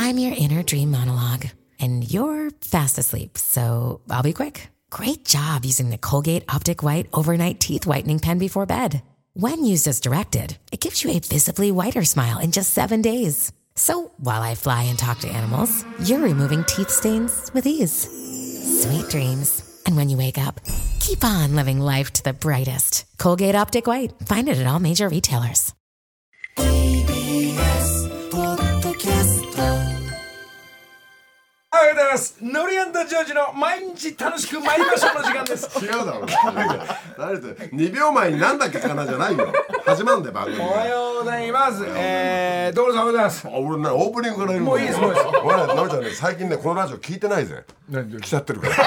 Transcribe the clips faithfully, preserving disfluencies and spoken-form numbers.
I'm your inner dream monologue, and you're fast asleep, so I'll be quick. Great job using the Colgate Optic White Overnight Teeth Whitening Pen before bed. When used as directed, it gives you a visibly whiter smile in just seven days. So while I fly and talk to animals, you're removing teeth stains with ease. Sweet dreams. And when you wake up, keep on living life to the brightest. Colgate Optic White. Find it at all major retailers. ティービーエス ポッドキャスト。 おはようございます。ノリアンドジョージの毎日楽しく参りましょうの時間です。 違うだろう誰ってにびょうまえになんだっけかなじゃないよ。始まんで番組。 おはようございます。えー、所さんおはようございます。 あ、俺ね、オープニングからいるの。 もういいですもういいです。 俺ね、なおちゃんね、最近ねこのラジオ聞いてないぜ。来ちゃってるから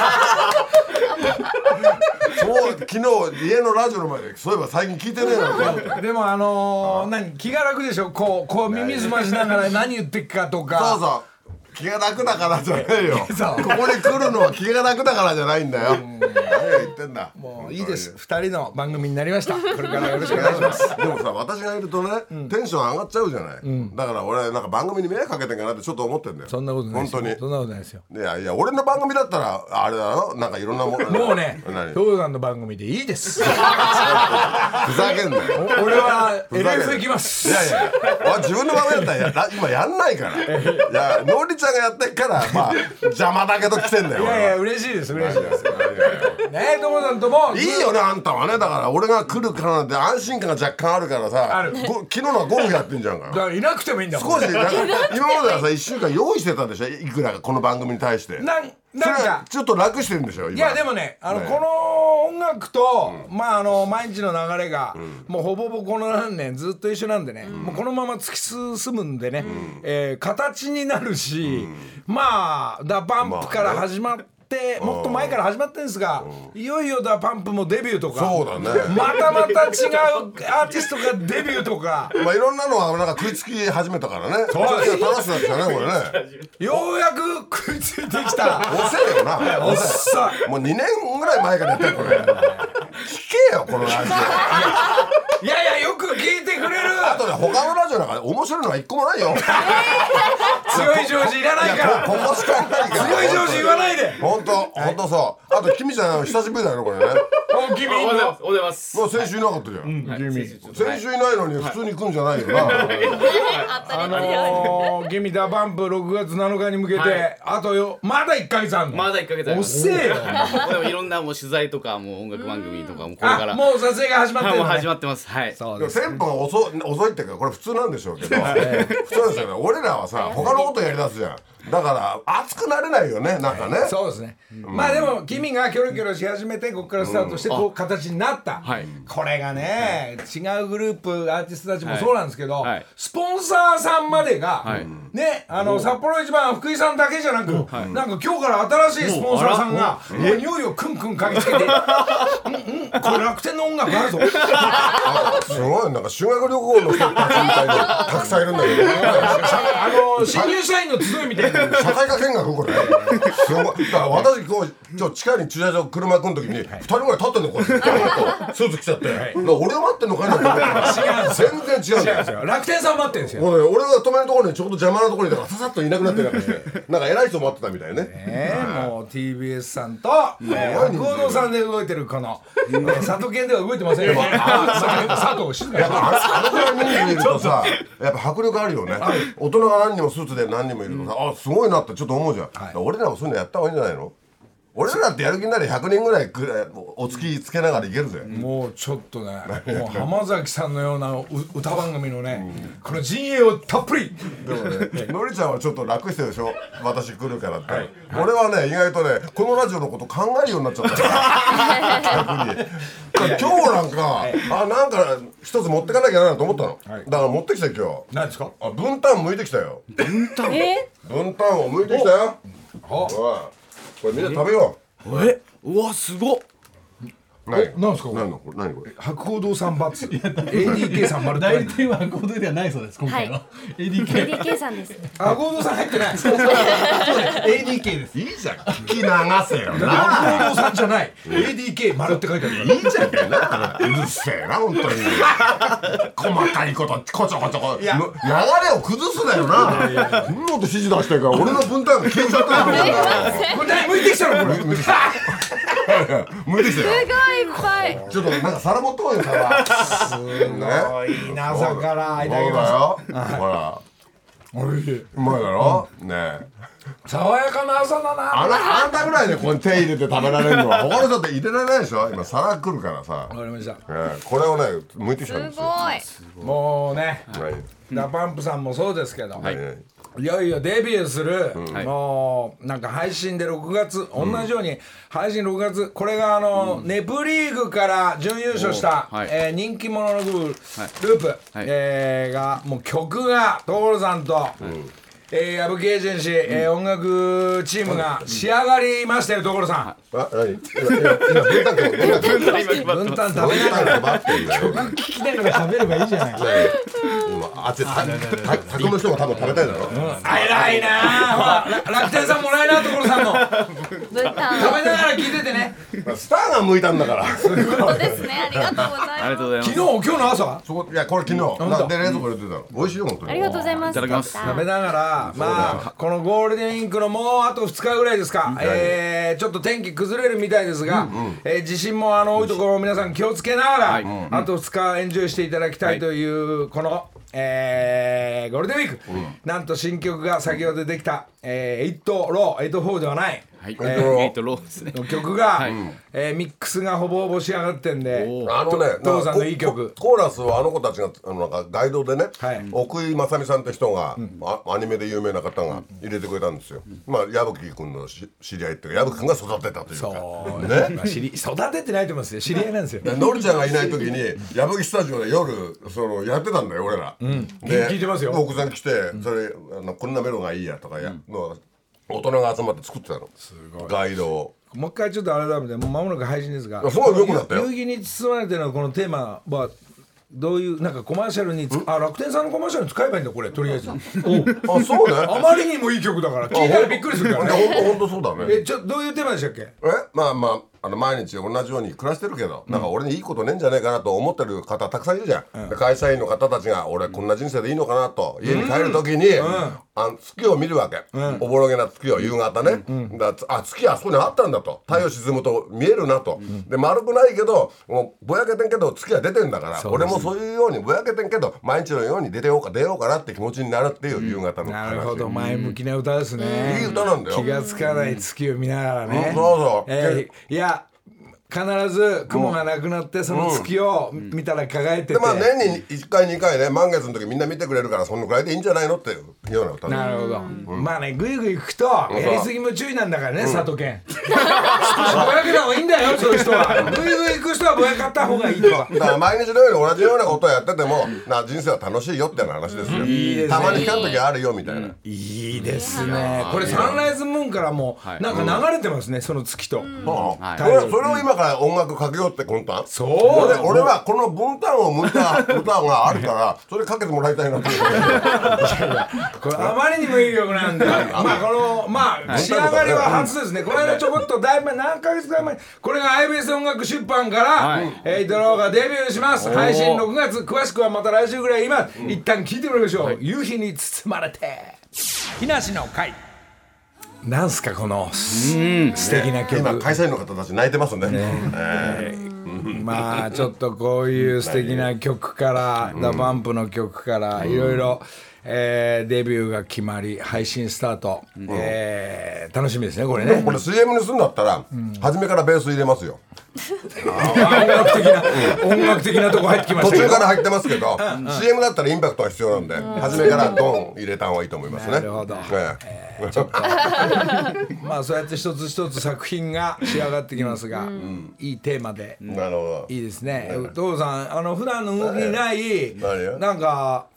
そう昨日家のラジオの前でそういえば最近聞いてねえなと思ってでもあのー、何気が楽でしょ。こうこう耳澄ましながら何言ってっかとか。 そうそう気が楽だからじゃねえよここに来るのは気が楽だからじゃないんだよ。何を言ってんだ。 もういいです。二人の番組になりました。これからよろしくお願いします。 でもさ、私がいるとね、うん、テンション上がっちゃうじゃない、うん、だから俺なんか番組に迷惑かけてんかなってちょっと思ってんだよ。 そんなことないですよ。 本当にそんなことないですよ。 いやいや俺の番組だったらあれだろ、なんかいろんなものもうね東さんの番組でいいですふざけんなよ俺は エルエフ 行きます。 いやいや俺自分の番組だったらや今やんないからいやのりちゃんがやってっからまあ邪魔だけど来てんだよ。 いやいや嬉しいです嬉しいですねえ所さんともいいよねあんたはね。だから俺が来るからなんて安心感が若干あるからさある昨日のはゴルフやってんじゃんか。 だからいなくてもいいんだもん。 少しなんか今まではさいっしゅうかん用意してたでしょいくらかこの番組に対してなんなんかちょっと楽してるんでしょ今。 いやでもねあの、ね、この音楽と、うん、まああの毎日の流れが、うん、もうほぼほぼこの何年ずっと一緒なんでね、うん、もうこのまま突き進むんでね、うんえー、形になるし、うん、まあダパンプから始まって、まあねもっと前から始まってるんですが、いよいよダパンプもデビューとかそうだねまたまた違うアーティストがデビューとかまあいろんなのはなんか食いつき始めたからね。そう楽しくなってきたねこれねようやく食いついてきた遅えよなおっさもうにねんぐらい前からやってるこれ聞けよこのラジオいやいやよく聞いてくれる。 あとね他のラジオなんか面白いのが一個もないよ強いジョージいらないからここしかないから強いジョージ言わないで本当本当そう。あとキミちゃん久しぶりだよこれね。 お君おはようございます。 もう先週いなかったじゃん、うん、君先週いないのに普通に来んじゃないよな、はい、 あのー、ギミダバンプろくがつなのかに向けて、はい、あとよまだいっかげつあんの。 まだいっかげつあります。 遅えよでもいろんなもう取材とかもう音楽番組とかもこれからもう撮影が始まってるの、ね、 もう始まってます。はいそうです、 テンポが遅遅いっていうかこれ普通なんでしょうけど普通なんですよね。俺らはさ他のことやりだすじゃん。だから熱くなれないよねなんかね。 そうですね、うん、まあでも君がキョロキョロし始めてここからスタートしてこう形になった、はい、これがね、はい、違うグループアーティストたちもそうなんですけど、はい、スポンサーさんまでが、はい、ねあの札幌一番福井さんだけじゃなく、はい、なんか今日から新しいスポンサーさんがもう匂いをクンクン嗅ぎつけてうんうんこれ楽天の音楽あるぞすごいなんか修学旅行の人たちみたいにたくさんいるんだけどあの新入社員の集いみたいな社会科見学これすごい。だから私今日ちょ地下に駐車場車来る時にふたりぐらい立ってんのこれスーツ着ちゃって、はい、俺を待ってんのかいなと思って全然違うんですよ。 楽天さん待ってんですよ。 俺が止めるところにちょうど邪魔なところにささっといなくなってなんかしてなんか偉い人待ってたみたいね。 えー、もう ティービーエス さんと白鸚さんで動いてるこの佐藤健では動いてませんよ佐藤静香あのぐらい人数いるとさやっぱ迫力あるよね。大人が何人もスーツで何人もいるとさあすごいなってちょっと思うじゃん、はい、俺らもそういうのやった方がいいんじゃないの。俺らってやる気になりひゃくにんぐらいお付きつけながらいけるぜ。 もうちょっとねもう浜崎さんのような歌番組のね、うん、この陣営をたっぷりでもねのりちゃんはちょっと楽してるでしょ私来るからって、はい、俺はね意外とねこのラジオのこと考えるようになっちゃったから逆に今日なんか、はい、あなんか一つ持ってかなきゃなと思ったの、はい、だから持ってきたよ今日。 何ですか。 あ分担剥いてきたよ。 分担分担を剥いてきたよ。おいこれみんな食べよう。えうわすごっ。 え、なんですかこれ。 何のこれ何これ。 博報堂さんバツ エーディーケー さん丸って書いて代理店は博報堂ではないそうです今回は、 はいエーディーケーエーディーケー さんです。 あ、博報堂さん入ってない。 そうです エーディーケー です。 いいじゃん。聞き流せよな。 博報堂さんじゃない。エーディーケー 丸って書いてあるから。 いいじゃんけな。うるせえな本当に。細かいことこちょこちょこ。流れを崩すなよな。そんなこと指示出してるから俺の分担が消えちゃったよ。 これ何向いてきたのこれ。 向いてきたよ。 すごいいっぱい。 ちょっとなんか皿持ってこいよ皿。 すごいな朝からいただきそうまだよ。ほら。 す。おいしい。 うまいだろ。ねえ。 爽やかな朝だな。 あなあんたぐらいでここに手入れて食べられるのは他の人って入れられないでしょ。今皿来るからさ。 わかりました。 ええこれをね剥いてきたんですすよ。 ごい。 もうね、 はいダパンプさんもそうですけど、 はいいよいよデビューする、もうなんか配信でろくがつ、同じように配信ろくがつ、これがあの、ネプリーグから準優勝した、 はいえー人気者のグループ、ループ、 はいえーがもう曲が所さんと、えー、矢吹エージェンシー、えー音楽チームが仕上がりましたよ所さん。 あ何？今今分担分担分担食べながら待ってんだよ。 聞きながら食べればいいじゃない。 今あっちたた宅の人も多分食べたいだろ。 あ偉いなあ。ほらら楽天さんもらえな所さんの。 ブータン。 食べながら聞いててね。 スターが剥いたんだから。 そうですね。ありがとうございます。 ありがとうございます。 昨日今日の朝そこいやこれ昨日なんで冷蔵庫入れてたの。美味しいよ本当に。 ありがとうございます。 いただきます食べながら、まあこのゴールデンウィークのもうあとふつかぐらいですか、えーちょっと天気崩れるみたいですが、えー地震もあの多いところ皆さん気をつけながら、あとふつかエンジョイしていただきたいというこの、えーゴールデンウィーク、なんと新曲が先ほどできた、えー、エイトローエイトフォーではないはい、 えっとエイトローですね。 曲が、 はいえーミックスがほぼほぼ仕上がってんで、 あのね、 父さんのいい曲ココーラスはあの子たちがあのなんかガイドでね、 はい奥井正美さんって人が、あアニメで有名な方が入れてくれたんですよ。まあ矢吹君のし知り合いっていうか矢吹君が育てたというかそうね。 まあ知り育ててないと思いますよ、知り合いなんですよ。 でのりちゃんがいない時に矢吹スタジオで夜そのやってたんだよ俺ら、で聞いてますよ奥さん来てそれあのこんなメロがいいやとかや、の大人が集まって作ってたのガイドを。 もう一回ちょっと改めてもう間もなく配信ですが、 すごい良くなったよ夕日に包まれてのこのテーマはどういうなんかコマーシャルにつあ楽天さんのコマーシャルに使えばいいんだこれとりあえず。 あそうね。 あまりにもいい曲だから聞いたらびっくりするからね。 本当本当そうだね。 えちょどういうテーマでしたっけ？ えまあまああの毎日同じように暮らしてるけど、なんか俺にいいことねえんじゃねえかなと思ってる方たくさんいるじゃん、で会社員の方たちが俺こんな人生でいいのかなと家に帰る時に、あの月を見るわけ、おぼろげな月を夕方ね、だあ月あそこにあったんだと、太陽沈むと見えるなと、で丸くないけどもうぼやけてんけど月は出てんだから、俺もそういうようにぼやけてんけど毎日のように出てようか出ようかなって気持ちになるっていう夕方の話。 なるほど前向きな歌ですね。 いい歌なんだよ。 気がつかない月を見ながらね。 うんそうそうえーいや必ず雲がなくなってその月を見たら輝いてて、 でまあ年にいっかいにかいね満月の時みんな見てくれるからそのくらいでいいんじゃないのっていうような歌。 なるほど、まあねぐいぐい行くとやりすぎも注意なんだからね、佐藤健少しぼやけた方がいいんだよそういう人は。ぐいぐい行く人はぼやかった方がいいとか。 だから毎日のように同じようなことをやっててもな人生は楽しいよっていう話ですよ。 いいですねたまに光る時あるよみたいな。 いいですね。これサンライズムーンからもはいなんか流れてますね、その月と。 はあはいそれそれを今から音楽かけようって魂胆。 そう俺俺はこの分担を向いた歌があるからそれかけてもらいたいなっていう。 これあまりにもいい曲なんで、まあこのまあ仕上がりは初ですね。この間ちょこっとだいぶ何ヶ月か前にこれが アイビーエス 音楽出版からはいエイトローがデビューします。配信ろくがつ、詳しくはまた来週ぐらい。今一旦聞いてみましょう。夕日に包まれて木梨の会。なんすかこの素敵な曲。 今会社員の方たち泣いてますね。 まあちょっとこういう素敵な曲からダパンプの曲からいろいろデビューが決まり配信スタート、えー楽しみですねこれね。 これ シーエム にするんだったら初めからベース入れますよ。 音楽的な音楽的なとこ入ってきましたけど。 途中から入ってますけど シーエム だったらインパクトが必要なんで初めからドン入れた方がいいと思いますね。 なるほどええちょっとまあそうやって一つ一つ作品が仕上がってきますが、いいテーマでなるほど。 いいですね。お父さんあの普段の動きにない何よなんか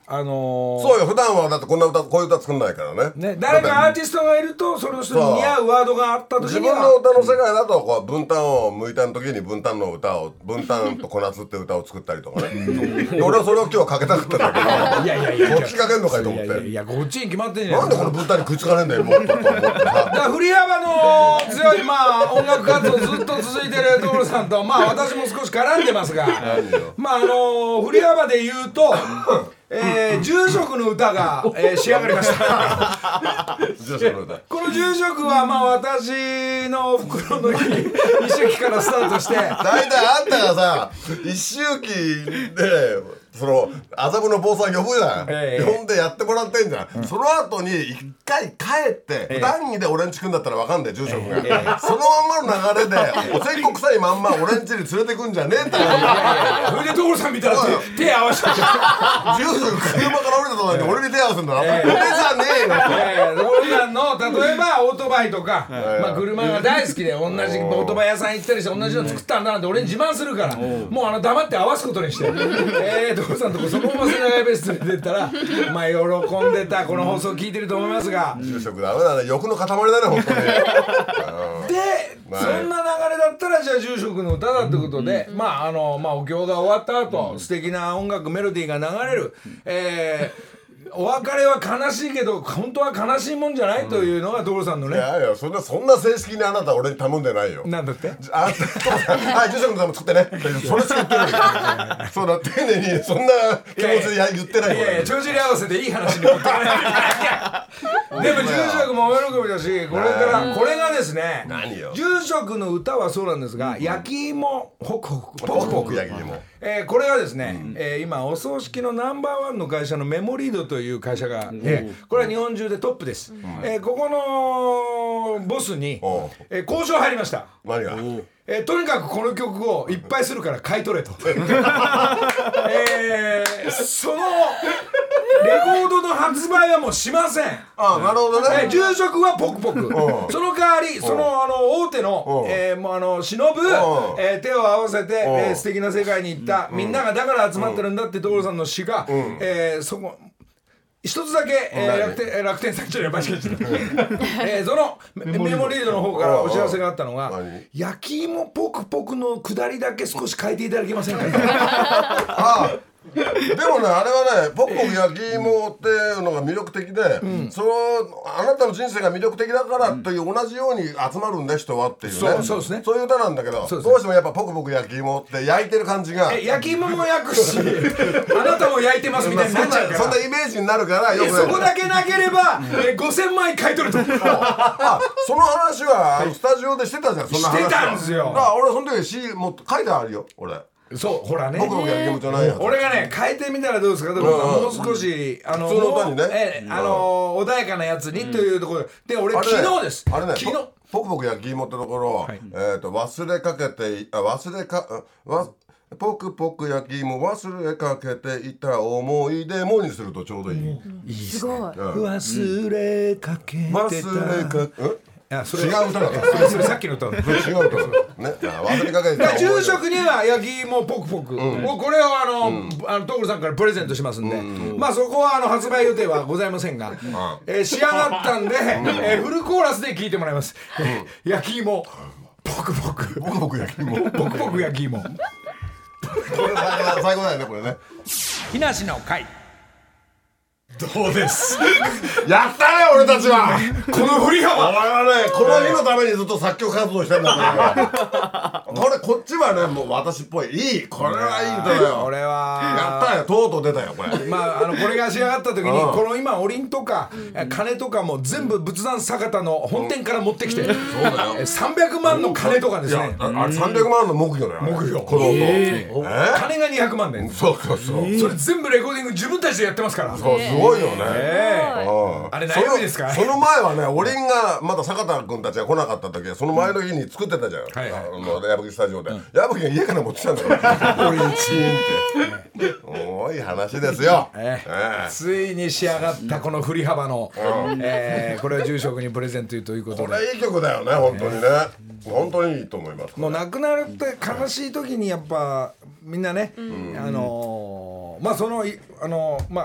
あのー、 そうよ、普段はだってこんな歌こういう歌作んないからね。 ね、誰かアーティストがいるとその人に似合うワードがあった時自には分の歌の世界だとこう分担を向いたの時に分担の歌を分担と小夏って歌を作ったりとかね。で俺はそれを今日かけたかったんだけど、 いやいやいやこっちかけんのかいと思っいやいやて。 いやこっちに決まってんじゃなんでこの分担に食いつかねえんだよもっとと思ってだかさ。 ら振り幅の強いまあ音楽活動ずっと続いてる所さんとまあ私も少し絡んでますがまああの振り幅で言うとえー、住職の歌が、えー、仕上がりました住職の歌。 この住職はまあ私の袋の一周期からスタートして大体あんたがさ一周期でその麻布の坊さん呼ぶじゃん、 ええ、 呼んでやってもらってんじゃん、うん、その後に一回帰って、ええ、談義で俺んち来んだったらわかんない住職が、ええ、そのまんまの流れでおせっこ臭いまんま俺んちに連れてくんじゃねえんだよ。 それで所さん見たら手手合わせて住職車から降りたとこで俺に手合わせんだろ、ええ、俺じゃねえよ。 所さんの例えばオートバイとか、ええ、まあ車が大好きで同じオートバイ屋さん行ったりして同じの作ったんだなんて俺に自慢するからもうあの黙って合わすことにしてえー所さんとこそのまま世代ベストに出たらまあ喜んでたこの放送聞いてると思いますが住職ダメだね欲の塊だね本当に。 でそんな流れだったらじゃあ住職の歌だってことで、うん、まああのまあお経が終わった後、うん、素敵な音楽メロディーが流れる、えーお別れは悲しいけど本当は悲しいもんじゃない、うん、というのが所さんのね。 いやいやそんなそんな正式にあなた俺に頼んでないよ。 なんだって？ あんたはい住職の歌も作ってね。それしか言ってない。そうだ丁寧にそんな気持ちでや言ってない。 いやいや帳尻合わせでいい話に持ってかないでも住職もお喜びだしこれからこれがですね何よ住職の歌はそうなんですが、うん、焼き芋ホクホクポクポク焼き芋、 えー、これはですね、うんえー、今お葬式のナンバーワンの会社のメモリードという会社が、うんえー、これは日本中でトップです、うんえー、ここのボスに、えー、交渉入りました。 何がえー、とにかくこの曲をいっぱいするから買い取れと、えー、そのレコードの発売はもうしません。 ああなるほどね、 えー、住職はポクポクその代わりそのあの大手の、えー、もうあの忍ぶ、えー、手を合わせて、えー、素敵な世界に行ったみんながだから集まってるんだって所さんの詩が、えー、そこ一つだけ、えー、楽天楽天さんじゃない間違えちゃったえーそのメモリードの方からお知らせがあったのが焼き芋ポクポクの下りだけ少し変えていただけませんかああでもねあれはねポクポク焼き芋っていうのが魅力的で、うん、そのあなたの人生が魅力的だからという同じように集まるんだ人はっていうね、 そうそうですね、 そういう歌なんだけど、どうしてもやっぱポクポク焼き芋って焼いてる感じがえ焼き芋も焼くしあなたも焼いてますみたいになっちゃうからそんなイメージになるからよく、ね、 そこだけなければ、えー、ごせんまん円買い取るとあその話はスタジオでしてたじゃん。そんな話してたんですよ。 だから俺その時詩も書いてあるよ俺。 そうほらね僕の焼き芋じゃないやつ俺がね変えてみたらどうですか、でももう少しあの普通の歌にねえあの穏やかなやつにというところで、俺昨日ですあれね昨日ポクポク焼き芋ってところえと忘れかけてあ忘れかわポクポク焼き芋忘れかけていた思い出もにするとちょうどいい。 いいすごい忘れかけてた忘れかけそれ違う歌だそれそれさっきの歌だ違う歌だね忘れかけて住職には焼き芋ポクポク、うん、これをあの、うん、あの所さんからプレゼントしますんで、うん、まあそこはあの発売予定はございませんが、うんえー、仕上がったんで、うんえー、フルコーラスで聴いてもらいます、うんえー、焼き芋ポクポクポクポク焼き芋ポクポク焼き芋これ最後だよねこれね。 木梨の会どうですやったね俺たちはこの振り幅俺はねこの日のためにずっと作曲活動してんだけどこれこっちはねもう私っぽいいいこれはいい歌だよ。 俺はやったよとうとう出たよこれ。 まああのこれが仕上がった時にこの今おりんとか金とかも全部仏壇酒田の本店から持ってきて、うん、そうだよさんびゃくまんの金とかですね。 あれさんびゃくまんの木魚だよ。 木魚この音、えーえー、金がにひゃくまんで、 そうそうそう、えー、 それ全部レコーディング自分たちでやってますから。 そうすごいよね、 えー、あれ何曜日ですか。 その前はねおりんがまだ坂田君たちが来なかった時その前の日に作ってたじゃん、うんはいはい、あの矢吹スタジオで、うん、矢吹が家から持ってきたんだからおりんチーンっておい話ですよ、 えーえー、ついに仕上がったこの振り幅の、うんえー、これは住職にプレゼントということでこれいい曲だよね本当にね、えー、本当にいいと思います。 もう亡くなるって悲しい時にやっぱみんなね、うん、あのー、まあそのあのー、まあ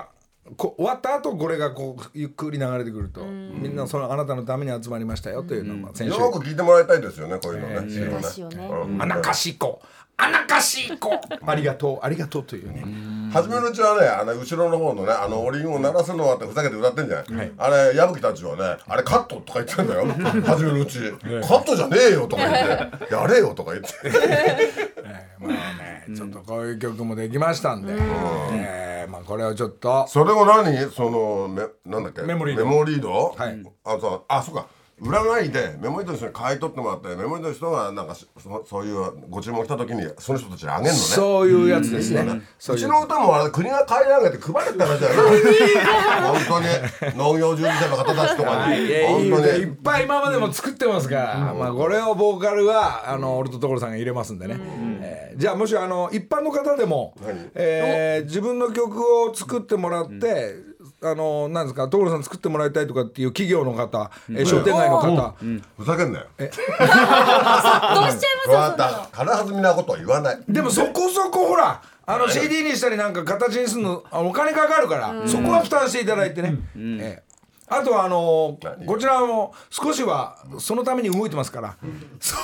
こ終わった後これがこうゆっくり流れてくると、みんなそのあなたのために集まりましたよというのをまあ先週よく聞いてもらいたいですよねこういうのね。 えーですよね。 あなかしい子あなかしい子ありがとうありがとうというね。 初めのうちはねあの後ろの方のねあのおりんを鳴らすのはってふざけて歌ってんじゃない、あれ矢吹たちはねあれカットとか言ってんだよ初めのうちカットじゃねえよとか言ってやれよとか言ってえーまあねちょっとこういう曲もできましたんで、えーまあこれをちょっとそれを何そのメなんだっけメモリードメモリードはいあそうあそうか占いでメモリードの人に買い取ってもらってメモリードの人がなんか そ, そういうご注文来た時にその人たちにあげるのね。 そういうやつですね、そうういうちの歌もあれ国が買い上げて配れって話だよな本当に農業従事者の方たちとかにいやいい本当いっにぱい今までも作ってますから、まあこれをボーカルはあの俺と所さんが入れますんでね、えーじゃあもしあの一般の方でも、えー自分の曲を作ってもらって、あのなんですか所さん作ってもらいたいとかっていう企業の方、えー商店街の方、 ふざけんなよどうしちゃいますそうやっよそんなの。 た軽はずみなことは言わないでもそこそこほらあの シーディー にしたりなんか形にするのあお金かかるから、そこは負担していただいてね、えーあとはあのー、こちらも少しはそのために動いてますから、そう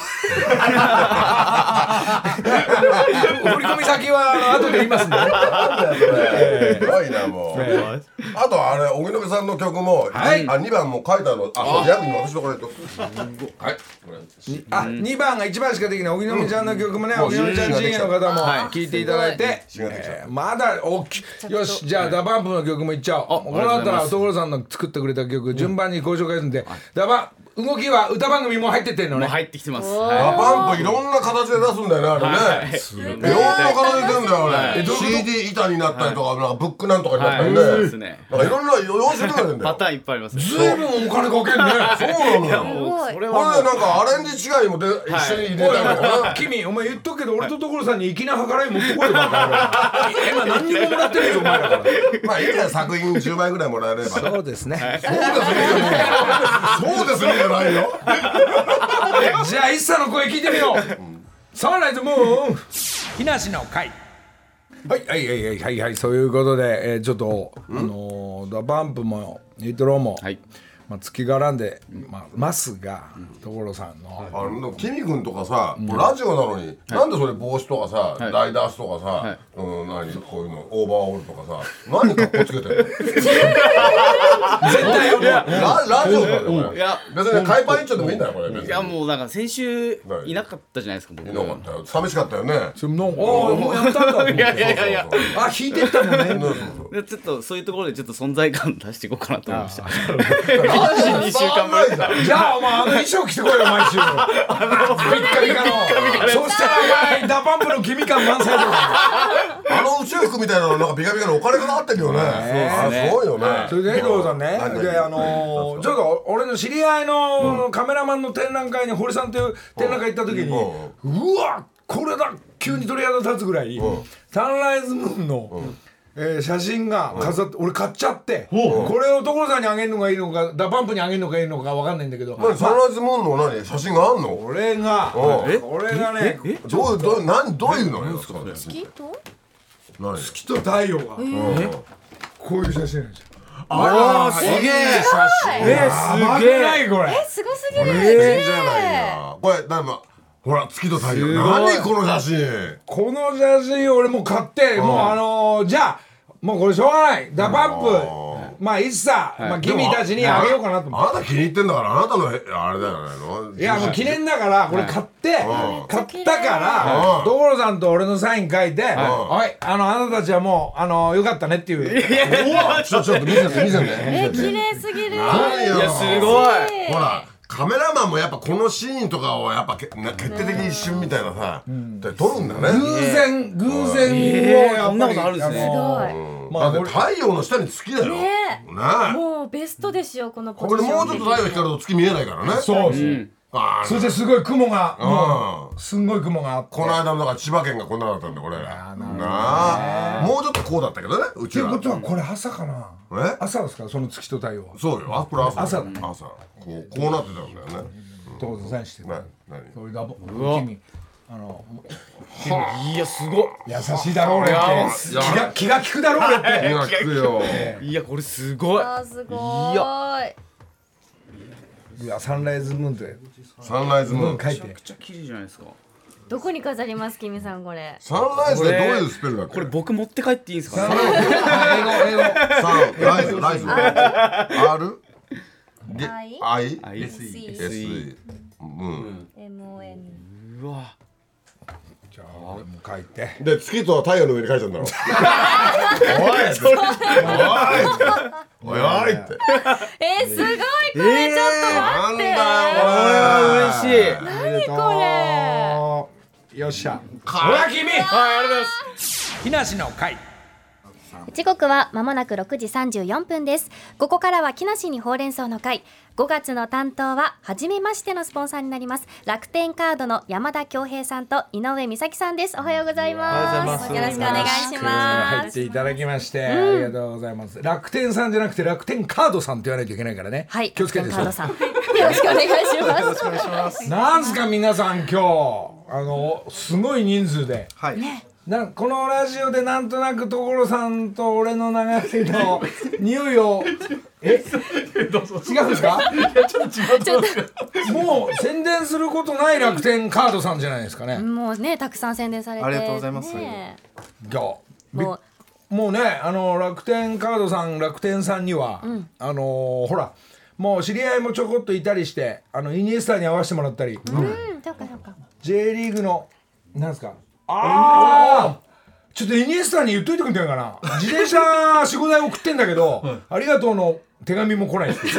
振り込み先は後で言いますんでね。 すごいなもうあとあれ荻野目さんの曲もはいあにばんも書いたのあそうヤグに私のこれとはいあ、にばんがいちばんしかできない荻野目ちゃんの曲もね、荻野目ちゃん陣営の方も聴いていただいて、えーまだおっきよしじゃあダパンプの曲もいっちゃおう。この後は所さんの作ってくれた曲順番にご紹介するんで、ダパン動きは歌番組も入ってってんのね。 もう入ってきてます。 ダパンプいろんな形で出すんだよねあれねいろんな形で出るんだよあれ シーディー 板になったりとかなんかブックなんとかになったりねそうですね。 なんかいろんなよん種類が出るんだよパターンいっぱいありますね。 ずいぶんお金かけんね。 そうなのよもうそれこはもうれなんかアレンジ違いもで一緒に入れたりとかな君お前言っとくけど俺と所さんに粋な計らい持ってこいよバカ野郎今何にももらってねえぞお前らから。 まあいいじゃん作品じゅうまいぐらいもらえればそうですね。 そうですねじゃないよじゃあ一茶の声聞いてみよう。サンライズムーン木梨の会。はいはいはいはいはいはいそういうことで、えー、ちょっと、あのー、ダパンプもニートロも、 はいまあ、月絡んで、まあ、ますが所さんの、 あのキミ君とかさ、ラジオなのに、なんでそれ帽子とかさ、ライダースとかさ、うん、何こういうのオーバーオールとかさ、何かっこつけてるの？絶対よ。ララジオだよこれ。 いや別に海パン一丁でもいいんだよこれ。別にいやもうなんか先週いなかったじゃないですか僕。 いなかったよ。寂しかったよね。 それのああもうやったんだと思って。 いやいやいやいや。 あ引いてったもんね。 でちょっとそういうところでちょっと存在感出していこうかなと思いました。 にしゅうかんまえじゃん。 じゃあお前あの衣装着てこいよ毎週。ビッカビカの。そしたらお前ダパンプの君感満載だよ。 あの宇宙服みたいなのなんかビカビカのお金がかかってるよね。あすごいよね。 それで所さんね、であのちょっと俺の知り合いのカメラマンの展覧会に堀さんという展覧会行った時に、うわこれだ急に鳥肌立つぐらいサンライズムーンの。えー、写真が飾って、俺買っちゃって、これを所さんにあげるのがいいのかダパンプにあげるのがいいのか分かんないんだけど、 何サンライズムーンの何写真があんの？ これがえこれがねどうどう何どういうのよ？ 月と何？ 月と太陽がこういう写真なんですよ。 ああすげえ。 えー、すげえないこれ。 えすごすぎる。 ええじゃないな。これなんかほら月と太陽。何この写真？ この写真俺もう買ってもうあのー、じゃあもうこれしょうがないダパンプまあいつさ、まあ、君たちにあげようかなと思って。 あなた気に入ってんだからあなたのあれだよねの。 いやもう記念だからこれ買って買ったから所さんと俺のサイン書いてはいあのあなたたちはもうあのよかったねっていう。 ちょちょっと見せて見せて。 え綺麗すぎる。 いやすごい。 ほらカメラマンもやっぱこのシーンとかをやっぱ決定的に一瞬みたいなさで撮るんだね。 偶然偶然をやっぱりこんなことあるんですね。 すごい。 まあだって太陽の下に月だよ。ねえ。もうベストですよこのポこれジション。 もうちょっと太陽光ると月見えないからね。 そうです。 あそしてすごい雲がもうすんごい雲があってこの間もだから千葉県がこんなだったんだこれ。なあもうちょっとこうだったけどねうちは。 っていうことはこれ朝かな。 え朝ですかその月と太陽は。 そうよあこれ朝朝だね朝こうこうなってたんだよね。 所さんしてる。 何何それだぼ君ああのいやすごっ。 優しいだろう俺って気が気が利くだろう俺って気が利くよ。 いやこれすごい。 あーすごーい。 いやサンライズムーンってサンライズムーン。 書いてめっちゃ綺麗じゃないですか。 どこに飾りますキミさんこれ。 サンライズでどういうスペルだっけ？ これ僕持って帰っていいんですか？ 英語英語サンライズライズ。R D I I S E S E うん。 M O N。 うわ。 じゃあ俺も書いてで月と太陽の上に書いちゃうんだろ。おいおいおいって。 えー、すごいこれ、ちょっとなん待って。 だ嬉しい。 何これ。 よっしゃほら君はいありがとうございます木梨の会。 時刻はまもなくろくじさんじゅうよんぷんです。ここからは木梨にほうれん草の会。ごがつの担当は初めましてのスポンサーになります楽天カードの山田恭平さんと井上美咲さんです。おはようございます。よろしくお願いしま入っす。 ていただきまして、ありがとうございます。楽天さんじゃなくて楽天カードさんって言わないといけないからね。 はい、 気をつけて楽天カードさんよろしくお願いしますなんすか皆さん今日あのすごい人数で、 はい。 なこのラジオでなんとなく所さんと俺の流れの匂いをえ違うんですか？ ちょっと違うと思いますけど。 もう宣伝することない楽天カードさんじゃないですかね。 もうねたくさん宣伝されてありがとうございますねいやびもうもうねあの楽天カードさん楽天さんには、あのほらもう知り合いもちょこっといたりしてあのイニエスタに会わせてもらったり、 うんそうかそうか J リーグのなんですかああちょっとイニエスタに言っといてくんないかな。自転車 よん,ご 台送ってんだけど、ありがとうの手紙も来ないです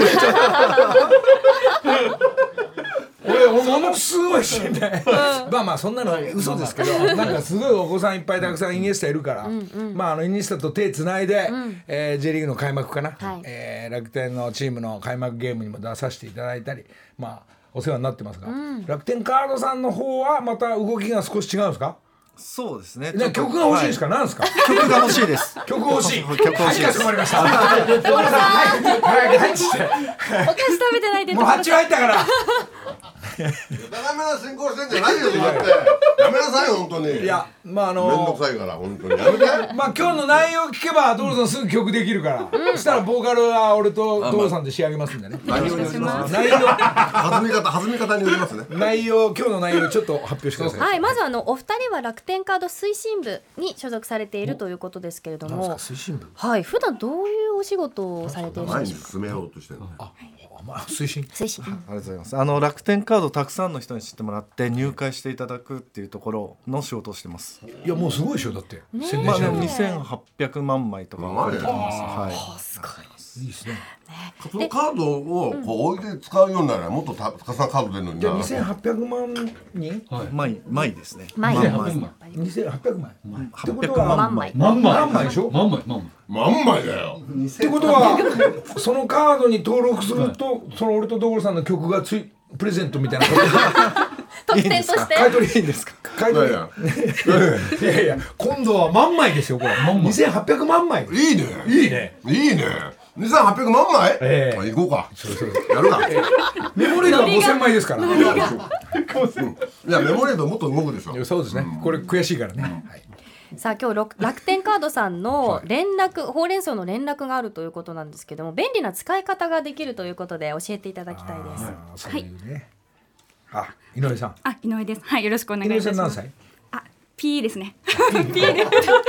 俺ものすごいしねまあまあそんなの嘘ですけどなんかすごいお子さんいっぱいたくさんイニエスタいるから、まああのイニエスタと手つないで、えー、J リーグの開幕かな、 はいえー楽天のチームの開幕ゲームにも出させていただいたりまあお世話になってますが、楽天カードさんの方はまた動きが少し違うんですか？ そうですね。 ね曲が欲しいですか？なんですか？ 曲が欲しいです。 曲欲しい。 曲欲しいです。 はい、かしこまりました。はいはいはいって。 お菓子食べてないでもう発注入ったから。 ダメな進行してんじゃないよ。だってやめなさいよ本当に。 いやまああのめんどくさいから本当にやめて。 まあ今日の内容聞けば所さんすぐ曲できるから。そしたらボーカルは俺と所さんで仕上げますんでね。 内容によります。 内容弾み方弾み方によりますね。 内容今日の内容ちょっと発表してください。 はい、まずあのお二人は楽天カード推進部に所属されているということですけれども、 推進部。 はい、普段どういうお仕事をされているん前でしょうか？ に進めようとしてる。 あ、まあ推進。 推進、 ありがとうございます。あの楽天カードをたくさんの人に知ってもらって入会していただくっていうところの仕事をしてます。 いやもうすごいでしょだって。宣伝まあね、 しないとにせんはっぴゃくまんまいとか売れてます。はい。 すごいいいですね。 そのカードをこう置いて使うようにならもっとたくさんカード出るのにな。 じゃあにせんはっぴゃくまんにん？ マイマイですね。 マイマンマイにせんはっぴゃくまい。 はっぴゃくまんまい。 万枚。万枚でしょ？ 万枚万枚万枚だよ。 ってことはそのカードに登録するとその俺と所さんの曲がついプレゼントみたいなこと特典として買い取りいいんですか？ 買い取りいやいやいや今度は万枚ですよこれにせんはっぴゃくまんまいいいね。 いいねいいね。にせんはっぴゃくまんまい？ ええまあ行こうか。やるか。 メモリードはごせんまいですからいやメモリードもっと動くでしょ。 そうですねこれ悔しいからねはいさあ今日楽楽天カードさんの連絡、ほうれん草の連絡があるということなんですけども便利な使い方ができるということで教えていただきたいです。 あーそういうねあ井上さんあ、井上です。はい、よろしくお願い井いたします。 上さん何歳あ、P ですね。P で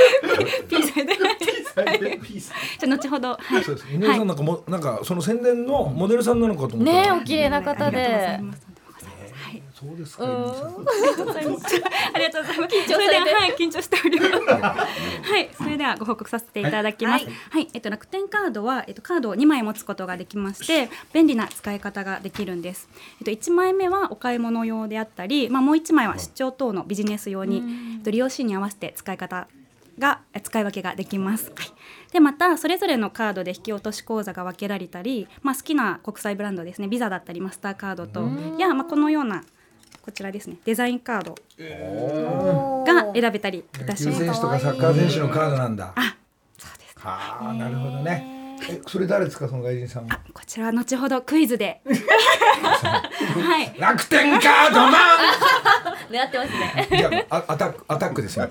P されてないです。はいじゃあ後ほど、はい。 そうです井上さんなんかもなんかその宣伝のモデルさんなのかと思ったねえらお綺麗な方で。 そうですかうんありがとうございます。ありがとうございます。 緊張されてそれでははい緊張しております。はい、それではご報告させていただきます。はい、えっと楽天カードはえっとカードをにまい持つことができまして、便利な使い方ができるんです。えっといちまいめはお買い物用であったり、まあもういちまいは出張等のビジネス用に、えっと利用シーンに合わせて使い方が使い分けができます。はい、でまたそれぞれのカードで引き落とし口座が分けられたり、まあ好きな国際ブランドですね、ビザだったりマスターカードとやまあこのようなこちらですねデザインカードが選べたりいた野します。 球選手とかサッカー選手のカードなんだあ、そうです。 はあなるほどねえそれ誰ですかその外人さんはこちらは後ほどクイズではい楽天カードマン狙ってますね。 いやあアタックアタックですよ。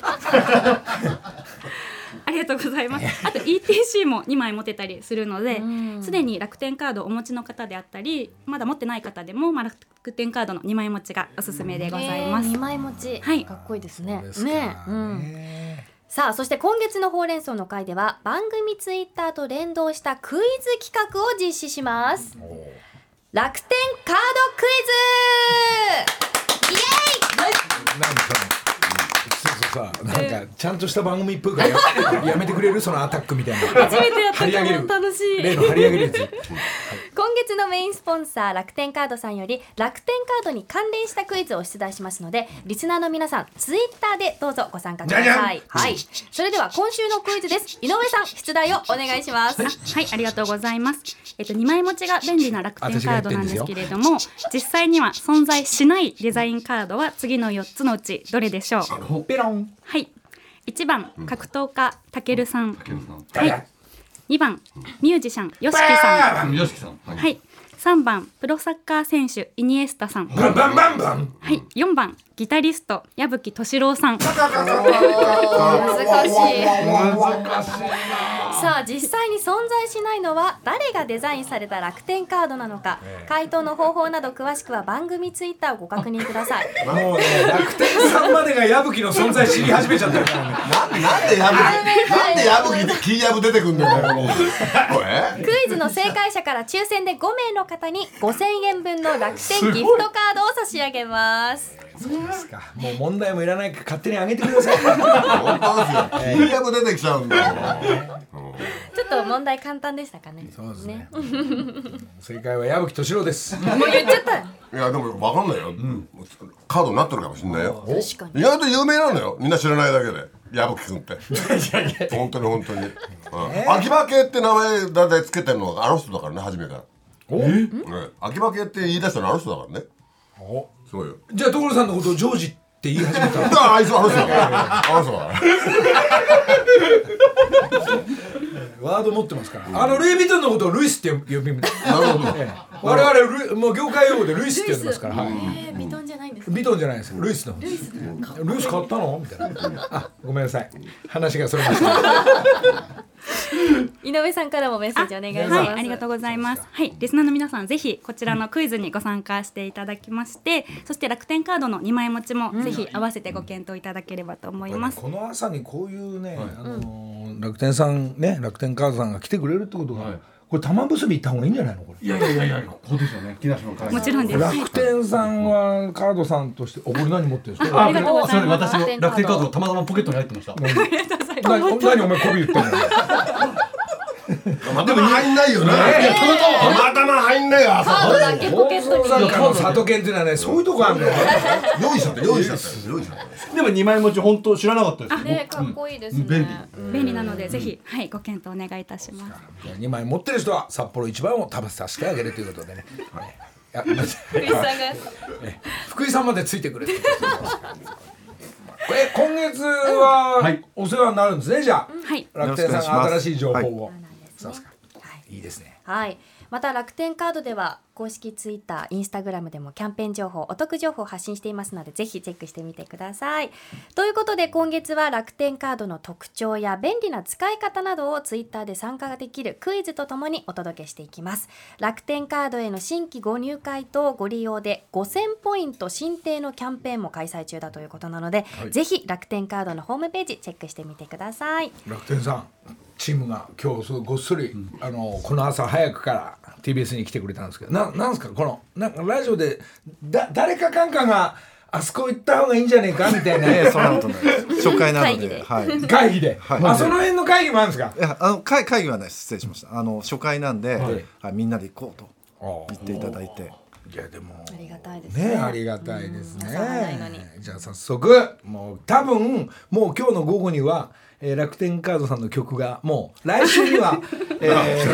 ありがとうございます。あと イーティーシー もにまい持てたりするので、すでに楽天カードをお持ちの方であったり、まだ持ってない方でも、まあ、楽天カードのにまい持ちがおすすめでございます。 えー、にまい持ち、 はい、 かっこいいですね。 そうですかね、うん。さあ、そして今月のほうれん草の会では番組ツイッターと連動したクイズ企画を実施します。楽天カードクイズイエーイ、はい、 何それさなんかちゃんとした番組っぽいから や, やめてくれるそのアタックみたいな。 初めてやったから楽しい。 例の張り上げるやつ。はい、 今月のメインスポンサー楽天カードさんより楽天カードに関連したクイズを出題しますので、リスナーの皆さんツイッターでどうぞご参加ください。はい、それでは今週のクイズです。井上さん、出題をお願いします。 はい、はい、ありがとうございます。えっとにまい持ちが便利な楽天カードなんですけれども、実際には存在しないデザインカードは次のよっつのうちどれでしょう。 ペロン。 はい、いちばん格闘家たけるさん、はい、にばんミュージシャンヨシキさん、 ヨシキさん、はい、 はい、さんばんプロサッカー選手イニエスタさん、 バンバンバンバン、 はい、よんばんギタリスト矢吹敏郎さん。 難しい。さあ、実際に存在しないのは誰がデザインされた楽天カードなのか、回答の方法など詳しくは番組ツイッターをご確認ください。 もうね、楽天さんまでが矢吹の存在知り始めちゃったからね。 な, なんで矢吹なんで矢吹ってキーヤブ出てくんだよ。 クイズの正解者から抽選でごめいの方にごせんえんぶんの楽天ギフトカードを差し上げます。 そうですか。もう問題もいらないから勝手にあげてください。 本当ですよ。キーヤブ出てきちゃうんだよ。 ちょっと問題簡単でしたかね。 そうですね。正解は矢吹敏郎です。 もう言っちゃった。 いやでも分かんないよ、うん、カードになってるかもしれないよ。 確かに意外と有名なのよ、みんな知らないだけで。矢吹くんって本当に本当に、うん、秋葉系って名前だいたいつけてるのがあの人だからね、初めから。 お、 ね、秋葉系って言い出したのあの人だからね。 お、 そうよ。 じゃあ所さんのことをジョージって言い始めたのあいつあの人だからあの人だからワード持ってますから。あのルイ・ヴィトンのことをルイスって呼びます。なるほど。我々ルもう業界用語でルイスって呼んでますから。はい。 えー、ヴィトンじゃないんです。 ヴィトンじゃないです。ルイスの。ルイス。ルイス買ったのみたいな。あ、ごめんなさい。話がそれました。 井上さんからもメッセージお願いします。 はい、ありがとうございます。はい、リスナーの皆さんぜひこちらのクイズにご参加していただきまして、そして楽天カードのにまい持ちもぜひ合わせてご検討いただければと思います。 この朝にこういうね、あの楽天さんね、楽天カードさんが来てくれるってことが、これ玉結び行った方がいいんじゃないのこれ。 いやいやいやいや、ここですよね。木梨の会。 もちろんです。 楽天さんはカードさんとして、おこれ何持ってるんですか。 ありがとうございます。 私の楽天カードたまたまポケットに入ってました。 何お前こび言ってんの。 たまたま入んないよね。たまたま入んないよ。 カードだけポケットに。 放送作家の里犬っていうのはね、そういうとこあるんだよ。 用意しちゃった用意しちゃった用意しちゃった。 でもにまい持ち本当知らなかったです。 ね、かっこいいですね。 便利便利なのでぜひはいご検討お願いいたします。 にまい持ってる人は札幌一番を食べさせてあげるということでね。 福井さんが福井さんまでついてくれて。え、今月はお世話になるんですね。じゃあ、はい、楽天さんが新しい情報を。そうですか。いいですね。 はい。また楽天カードでは公式ツイッター、インスタグラムでもキャンペーン情報、お得情報を発信していますので、ぜひチェックしてみてください。ということで今月は楽天カードの特徴や便利な使い方などをツイッターで参加ができるクイズとともにお届けしていきます。楽天カードへの新規ご入会とご利用でごせんポイント申請のキャンペーンも開催中だということなので、はい、ぜひ楽天カードのホームページチェックしてみてください。 楽天さん、チームが今日ごっそり、うん、あのこの朝早くから ティービーエス に来てくれたんですけど、ななんですかこのなんかラジオでだ誰かかんかがあそこ行った方がいいんじゃねえかみたいな、 ね、そんなことないです初回なので会議で、 はい、 会議で、はい、あその辺の会議もあるんですか。 いやあの会会議はない、失礼しました。あの初回なんで、はいはい、みんなで行こうと言っていただいて、 いやでもありがたいですね。 ね、ありがたいですね。じゃあ早速もう多分もう今日の午後には、ええー、楽天カードさんの曲がもう来週にはえー、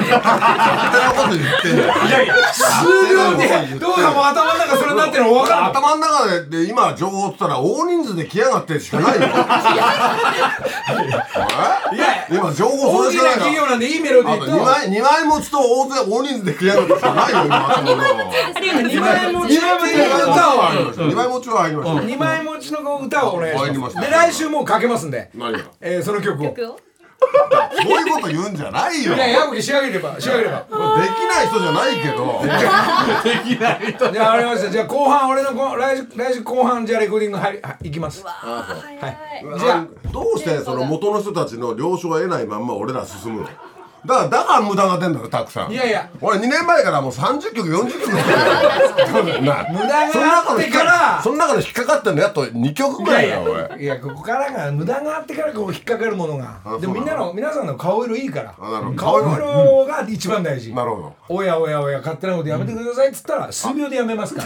いやいや数秒でどうかもう頭の中それになってるの分かる。 頭の中で今情報って言ったら大人数で来やがってしかないよ。 いや今情報それしかない。 大きな企業なんでいいメロディーとにまいにまい持ちと大勢大人数で来やがってしかないよ今頭の中。 にまい持ちの歌をありました。 にまい持ちは入りました。 にまい持ちの歌をお願いしま。 入りますした。 で来週もうかけますんで。 何が？ えー、その曲を。 そういうこと言うんじゃないよ。 いや矢吹仕上げれば仕上げれば。 できない人じゃないけど。 できない人。じゃあありました。じゃあ後半俺のこ来週来週後半じゃあレコーディングはいいきます。 あそう。 はい。じゃあどうしてその元の人たちの了承を得ないまんま俺ら進むの？だからだから無駄が出んだろたくさん。 いやいや俺にねんまえからもうさんじゅっきょくよんじゅっきょくしてるよ。 無駄があってからその中で引っかかってんのやっとにきょくぐらいだよ俺。 いやここからが無駄があってからこう引っかかるものが。でもみんなの皆さんの顔色いいから。顔色が一番大事。 なるほど。 おやおやおや勝手なことやめてくださいっつったら数秒でやめますから。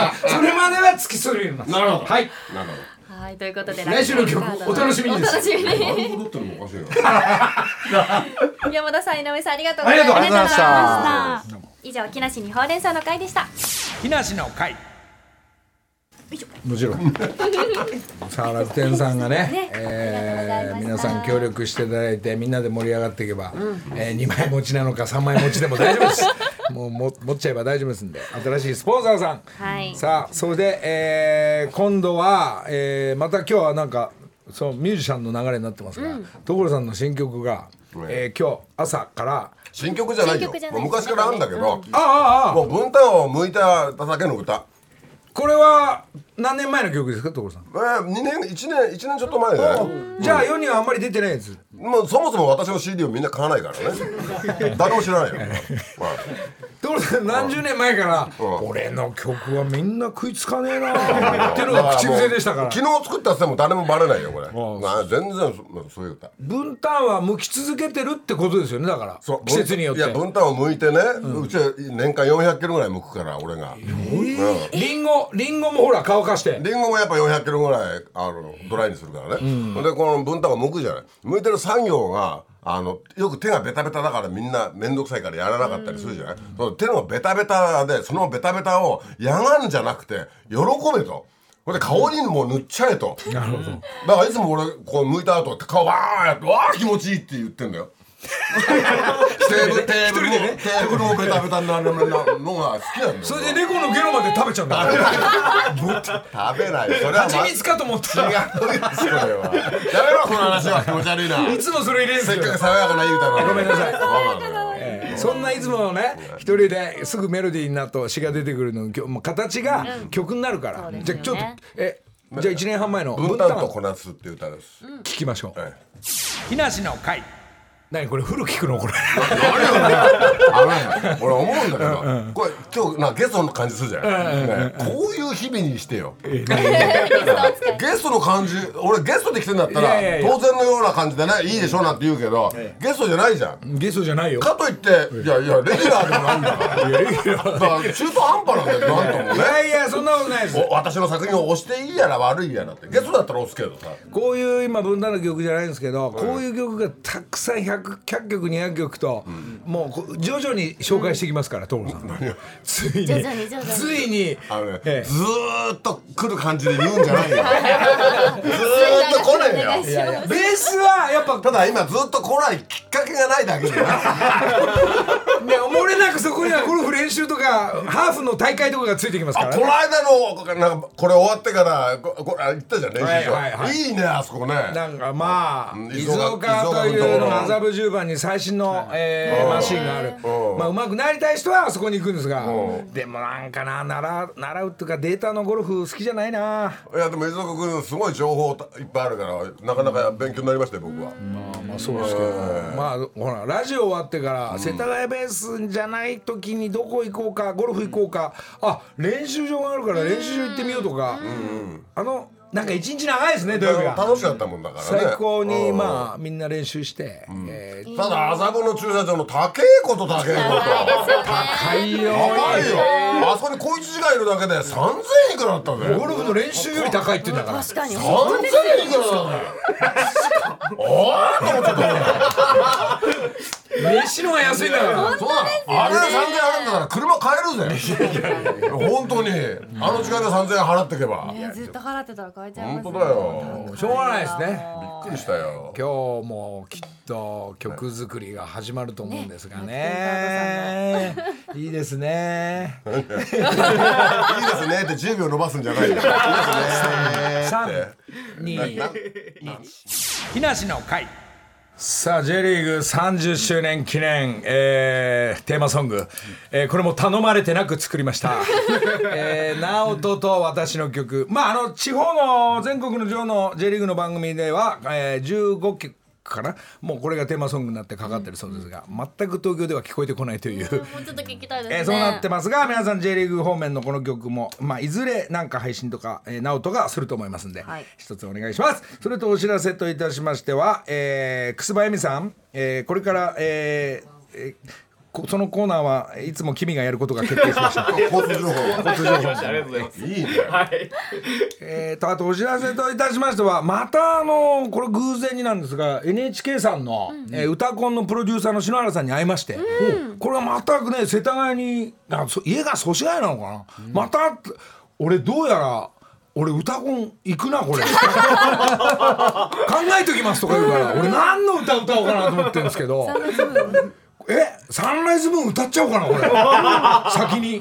それまでは突き進めます。 なるほど。 はい。 なるほど。 はいということで来週の曲お楽しみにです。 お楽しみに。 なるほどってのもおかしいよ。 山田さん井上さんありがとうございました。 ありがとうございました。以上木梨にほうれん草の会でした。 木梨の会。もちろんさあ楽天さんがねねえー皆さん協力していただいてみんなで盛り上がっていけば、うんえー、にまい持ちなのかさんまい持ちでも大丈夫ですもうも持っちゃえば大丈夫ですんで新しいスポンサーさん、 はい、さあそれで、えー、今度は、えー、また今日はなんかそのミュージシャンの流れになってますが、うん、所さんの新曲が、えー、今日朝から新曲じゃないよもう昔からあるんだけど、うん、 ああああもう文旦を向いただけの歌。 これは何年前の曲ですか所さん？ えー、にねんいちねんいちねんちょっと前で、ね、 じゃあ世にはあんまり出てないやつ。 もうそもそも私の シーディー をみんな買わないからね誰も知らないよ所さん何十年前から、うん、俺の曲はみんな食いつかねえなっていうのが口癖でしたから昨日作ったっても誰もバレないよこれ全然そ、そういう歌分担は向き続けてるってことですよねだから季節によって。 いや分担を向いてね、うん、うちは年間よんひゃっキロぐらい向くから俺が、えーうん、リンゴリンゴもほら乾かしてリンゴもやっぱよんひゃっキロぐらいあのドライにするからね、うん、でこの分担を向くじゃない向いてる作業があのよく手がベタベタだからみんな面倒くさいからやらなかったりするじゃない、うん、手のベタベタでそのベタベタをやがるんじゃなくて喜べとこれで顔にも塗っちゃえと、うん、なるほどだからいつも俺こう向いた後顔バーンやってわー気持ちいいって言ってんだよテーブルテーブルもテーブルもベタベタになるのが好きなんだよ。 それで猫のゲロまで食べちゃうんだ食べないそれは蜂蜜かと思った違うそれはやめろこの話は気持ち悪いないつもそれ入れるんですよせっかく爽やかないい歌なのごめんなさいえー、そんないつもね一人ですぐメロディーになると詩が出てくるのもう形が曲になるから、うん、じゃあちょっとえじゃあいちねんはん前の分担とこなすっていう歌です、 うん、聞きましょう、はい、木梨の会。何これフル聞くのこれあのね俺思うんだけど、うんうん、これ今日なんかゲストの感じするじゃない、うんうんね、こういう日々にしてよ、えー、ゲストの感じ俺ゲストで来てんだったらいやいやいや当然のような感じでねいいでしょなんて言うけど、えー、ゲストじゃないじゃんゲストじゃないよかといっていやいやレギュラーでもなんだからいやレギュラーだから中途半端なんだよなんともねいやいやそんなことないです私の作品を押していいやら悪いやらってゲストだったら押すけどさこういう今分断の曲じゃないんですけど、うん、こういう曲がたくさんひゃくきょくにひゃくきょくと、うん、もう徐々に紹介していきますから所さんついについにあの、ねええ、ずーっと来る感じで言うんじゃないよずーっと来ねえよいやいやベースはやっぱただ今ずっと来ないきっかけがないだけでなね漏れなくそこにはゴルフ練習とかハーフの大会とかがついてきますからねこの間のなんかこれ終わってからここ言ったじゃん練習場、はいはいはい、いいねあそこねなんかまあ伊豆岡というの麻布十番に最新のの、えー、マシンがある、まあ、上手くなりたい人はあそこに行くんですがでもなんかな習う、習うっていうかデータのゴルフ好きじゃないないやでも伊豆岡君すごい情報いっぱいあるからなかなか勉強になりましたよ僕は、 まあまあそうですけど、まあほらラジオ終わってから、うん、世田谷ベースじゃない時にどこ行こうかゴルフ行こうかあ練習場があるから練習場行ってみようとか、うん、あのなんか一日長いですね土曜日は楽しかったもんだからね最高にまあみんな練習して、うんえー、ただ麻布の駐車場の高いこと高いこと高いよ高いよあそこに小一時間いるだけでさんぜんいくらだったんだよゴルフの練習より高いって言うんだから確かにさんぜんいくらだねおーと思っちゃった飯の方が安いんだから。 そうだ、あれでさんぜんえんあるんだから車買えるぜ。本当にあの時間でさんぜんえん払ってけば。 いやずっと払ってたら買えちゃいます。 本当だよ。 しょうがないですね。 びっくりしたよ。 今日もきっと曲作りが始まると思うんですがね。いいですね。 いいですねってじゅうびょう伸ばすんじゃないよ。いいですね。 さん、に、いち。木梨の会。さあ J リーグさんじゅっしゅうねん記念、えー、テーマソング、えー、これも頼まれてなく作りました、えー、直人と私の曲、まああの地方の全国の地方の J リーグの番組では、えー、じゅうごきょくかな、もうこれがテーマソングになってかかってるそうですが、全く東京では聞こえてこないという、 もうちょっと聞きたいですね。 えー、そうなってますが、皆さん J リーグ方面のこの曲も、まあ、いずれなんか配信とか、えー、直人がすると思いますんで、はい、一つお願いします。それとお知らせといたしましては、えー、楠葉恵美さん、えー、これから、えーえーそのコーナーはいつも君がやることが決定しました。 交通情報。 交通情報。ありがとうございます。 いいね。 はい。 えーとあとお知らせといたしましては、またあのこれ偶然になんですが エヌエイチケー さんの、うんえー、歌コンのプロデューサーの篠原さんに会いまして、うん、これはまたね世田谷にあ家が祖師ヶ谷なのかな、うん、また俺どうやら俺歌コン行くなこれ考えときますとか言うから俺何の歌歌おうかなと思ってるんですけどえサンライズムーン歌っちゃおうかなこれ先に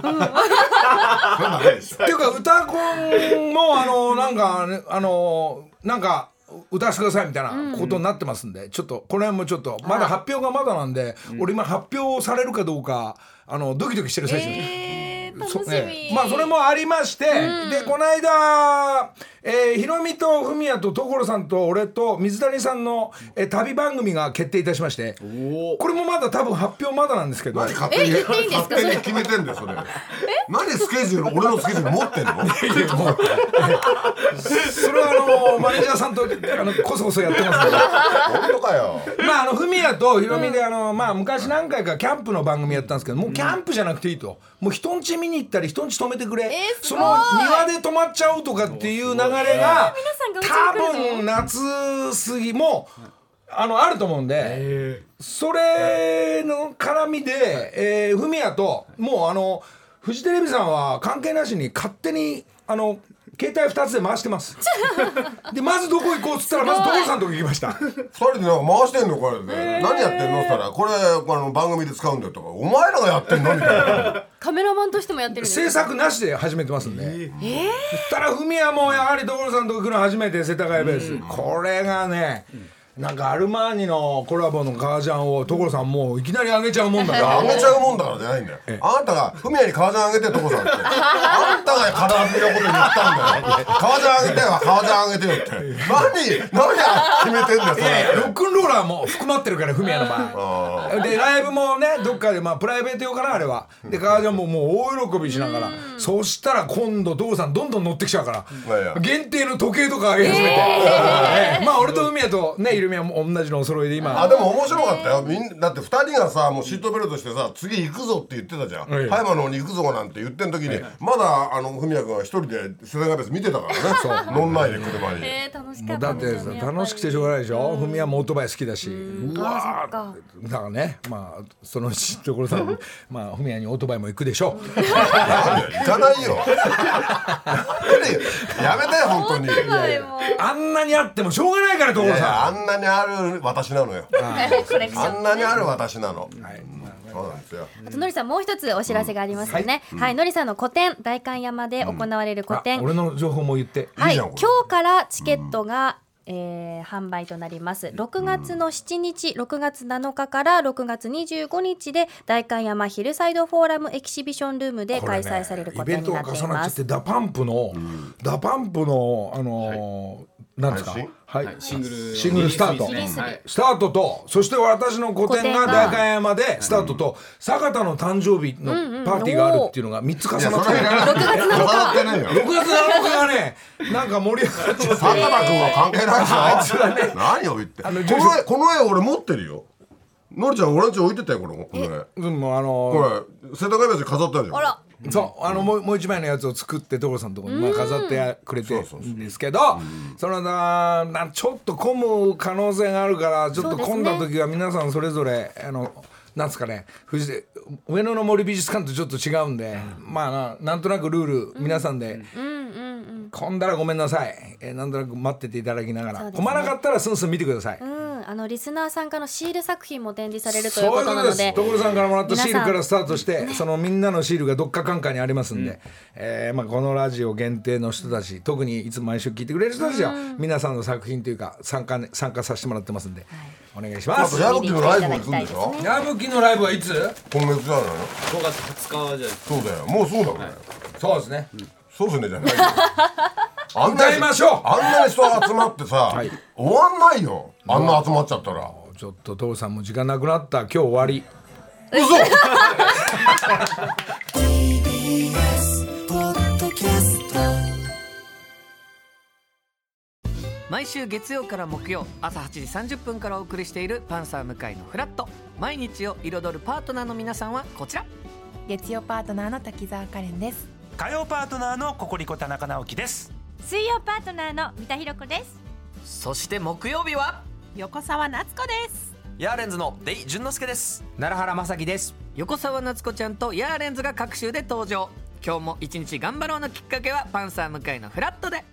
っていうか歌コンもあのなんか、ね、あのなんか歌わせてくださいみたいなことになってますんで、うん、ちょっとこれもちょっとまだ発表がまだなんで、うん、俺今発表されるかどうかあのドキドキしてる最中です、 えー、楽しみ、 ね、まあそれもありまして、うん、でこの間えー、ひろみとふみやと所さんと俺と水谷さんの、えー、旅番組が決定いたしまして、これもまだ多分発表まだなんですけど、 何勝手に勝手に決めてんだよそれ。何スケジュール俺のスケジュール持ってんの？ それはあのマネージャーさんとあのこそこそやってますけど。 本当かよ。 まああのふみやとひろみであの、まあ、昔何回かキャンプの番組やったんですけど、もうキャンプじゃなくていいと、もう人ん家見に行ったり人ん家泊めてくれ、 えー、 その庭で泊まっちゃうとかっていう流れが多分夏過ぎもあのあると思うんで、それの絡みで、えー、フミヤともうあのフジテレビさんは関係なしに勝手にあの携帯ふたつで回してますでまずどこ行こうっつったらまず所さんのとこ行きましたふたりでなんか回してんのこれで、えー、何やってんのって言ったらこれあの番組で使うんだよとか、お前らがやってんのみたいなカメラマンとしてもやってるんですか？ 制作なしで始めてますんで、えー、そしたらフミヤもやはり所さんのとこ行くの初めて世田谷ベース、うん、これがね、うんなんかアルマーニのコラボの革ジャンを所さんもういきなりあげちゃうもんだからあげちゃうもんだからじゃないんだよ。あんたがフミヤに革ジャンあげて所さんってあんたが体のこと言ったんだよ革ジャンあげてよ革ジャンあげてよって何何や決めてんだよそれ。いやいやロックンローラーも含まってるからフミヤの場合でライブもねどっかでまあプライベート用かなあれはで革ジャンももう大喜びしながらそしたら今度所さんどんどん乗ってきちゃうから限定の時計とかあげ始めて、えーえー、まあ俺とフミヤとねも同じのお揃いで今あでも面白かったよ。みんだってふたりがさもうシートベルトしてさ次行くぞって言ってたじゃん、はい、葉山の方に行くぞなんて言ってん時に、はい、まだあの文也君は一人で世田谷ベース見てたからねそう乗んないで車に、 えー、楽しかったですね。だって楽しくてしょうがないでしょ。文也もオートバイ好きだし、うわだからねまあその所さんまあ文也にオートバイも行くでしょう行かないよやめてよ本当にあんなにあってもしょうがないから所さんあんなにある私なのよあんなにある私なの、はいそうなんですよ。 あとのりさんもう一つお知らせがありますよね、うん、はい、はい、のりさんの個展代官山で行われる個展、 うん、俺の情報も言ってはい、いい今日からチケットが、うんえー、販売となります。ろくがつのしちにちろくがつなのかからろくがつにじゅうごにちで代官山ヒルサイドフォーラムエキシビションルームで開催される個展になっています。 イベントが重なっちゃってダパンプの、うん、ダパンプのあのーはいなんですか、はい、 シングルシングルスタート、ね、スタートとそして私の個展が代官山でスタートと、うん、坂田の誕生日のパーティーがあるっていうのがみっつ重なってろくがつなのかろくがつなのかがねなんか盛り上がっちゃって坂田君は関係ないでしょあいつはね何を言ってこの絵この絵俺持ってるよのりちゃん俺んち置いてたよこれこれうんもうあのこれ世田谷ベースに飾ってあるじゃん。 あらそうあのもうもう一枚のやつを作って所さんのところにまあ飾ってくれてるんですけど、そのななちょっと混む可能性があるからちょっと混んだ時は皆さんそれぞれあのなんですかねフジテ上野の森美術館とちょっと違うんで、まあななんとなくルール皆さんで、混んだらごめんなさい、えー、なんとなく待ってていただきながら、ね、混まなかったらスンスン見てください。 うんあのリスナーさんからのシール作品も展示されるということなので、 所さんからもらったシールからスタートして、ね、そのみんなのシールがどっかかんかにありますんで、うんえーまあ、このラジオ限定の人たち特にいつも毎週聞いてくれる人たちは、うん、皆さんの作品というか参加、ね、参加させてもらってますんで、はい、お願いします。 矢吹のライブも行くんでしょ。 矢吹のライブはいつ？ 今月じゃないの？ ごがつはつかじゃないですか。 そうだよもうそうだもんね、はい、 そうですね、 うん、そうですねじゃないよあん歌いましょう。 あんなに人が集まってさ、はい、終わんないよあんな集まっちゃったら。 ちょっと所さんも時間なくなった。今日終わり。 嘘ティービーエス ポッドキャスト毎週月曜から木曜朝はちじさんじゅっぷんからお送りしているパンサー向井のフラット。毎日を彩るパートナーの皆さんはこちら。 月曜パートナーの滝沢カレンです。 火曜パートナーのココリコ田中直樹です。 水曜パートナーの三田寛子です。 そして木曜日は横澤夏子です。 ヤーレンズのデイ淳之介です。奈良原雅樹です。 横澤夏子ちゃんとヤーレンズが各週で登場。今日も一日頑張ろうのきっかけはパンサー向井のフラットで。